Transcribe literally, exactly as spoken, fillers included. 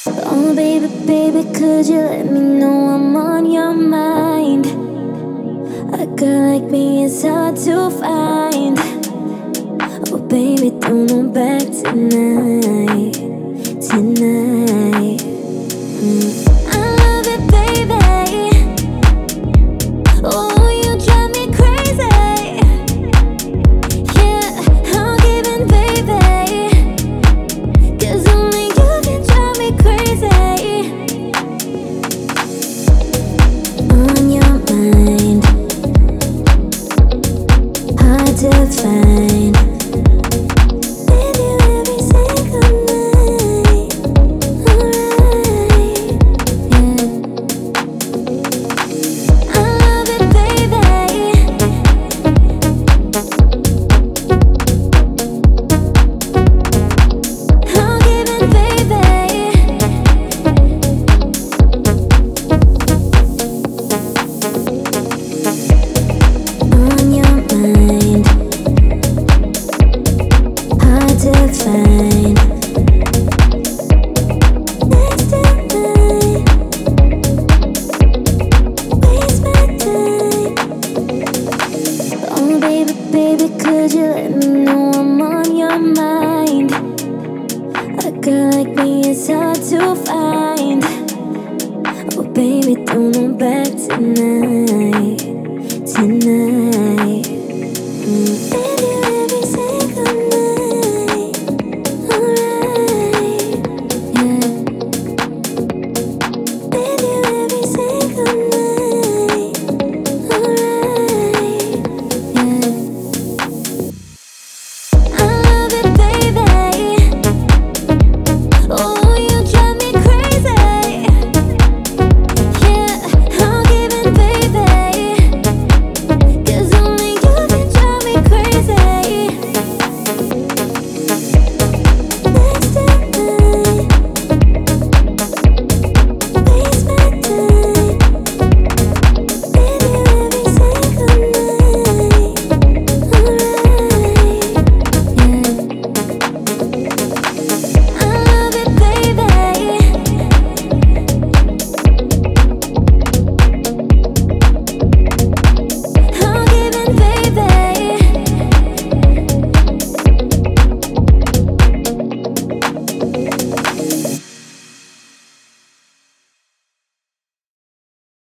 Oh, baby, baby, could you let me know I'm on your mind? A girl like me is hard to find. Oh, baby, don't hold back tonight, tonight. Mm. I love it, baby. Oh, you drive me crazy. Yeah, I'll give in, baby. 'Cause only you can drive me crazy. On your mind, hard to find. With you every single night. Alright, yeah. I love it, baby. I'll give in, baby. On your mind, hard to find. Next tonight, waste my time. Oh, baby, baby, could you let me know I'm on your mind? A girl like me is hard to find. Oh, baby, don't hold back tonight, tonight.